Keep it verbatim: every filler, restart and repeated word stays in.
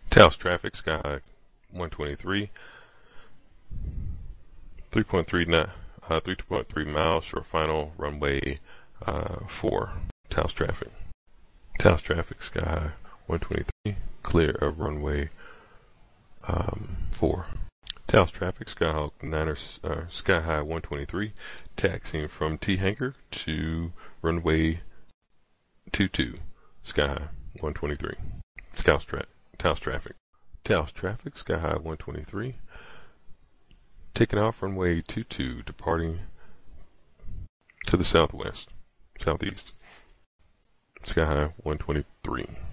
Taos traffic, Sky High one twenty-three, three point three nine, uh, three point three miles for final runway uh, four. Taos traffic. Taos traffic, Sky High one twenty-three, clear of runway um, four. Taos traffic, Skyhawk Niner, uh, Sky High one twenty-three, taxiing from T Hangar to runway two two, Sky High one twenty-three. Taos, tra- Taos traffic. Taos traffic, Sky High one twenty-three, taking off runway two two, departing to the southwest, southeast, Sky High one twenty-three.